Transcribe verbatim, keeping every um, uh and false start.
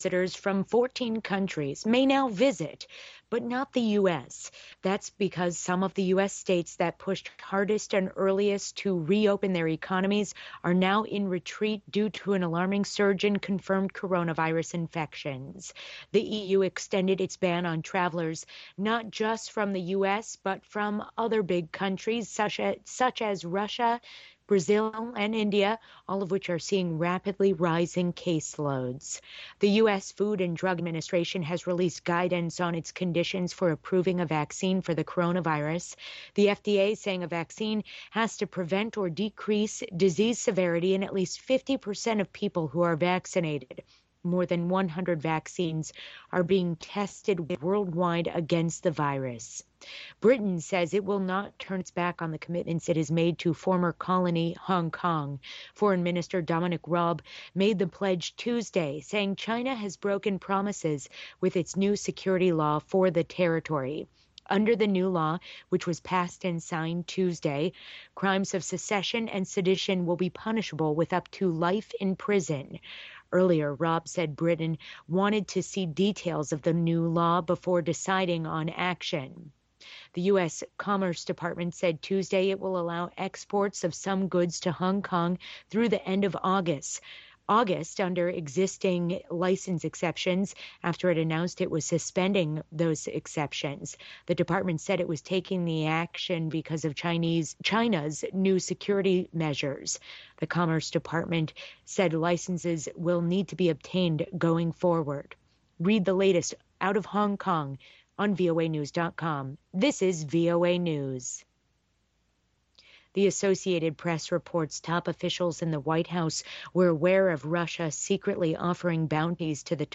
Visitors from fourteen countries may now visit, but not the U S. That's because some of the U S states that pushed hardest and earliest to reopen their economies are now in retreat due to an alarming surge in confirmed coronavirus infections. The E U extended its ban on travelers not just from the U S, but from other big countries such as, such as Russia, Brazil, and India, all of which are seeing rapidly rising caseloads. The U S Food and Drug Administration has released guidance on its conditions for approving a vaccine for the coronavirus. The F D A saying a vaccine has to prevent or decrease disease severity in at least fifty percent of people who are vaccinated. More than one hundred vaccines are being tested worldwide against the virus. Britain says it will not turn its back on the commitments it has made to former colony Hong Kong. Foreign Minister Dominic Raab made the pledge Tuesday, saying China has broken promises with its new security law for the territory. Under the new law, which was passed and signed Tuesday, crimes of secession and sedition will be punishable with up to life in prison. Earlier, Raab said Britain wanted to see details of the new law before deciding on action. The U S Commerce Department said Tuesday it will allow exports of some goods to Hong Kong through the end of August. August under existing license exceptions after it announced it was suspending those exceptions. The department said it was taking the action because of Chinese China's new security measures. The Commerce Department said licenses will need to be obtained going forward. Read the latest out of Hong Kong on V O A news dot com. This is V O A News. The Associated Press reports top officials in the White House were aware of Russia secretly offering bounties to the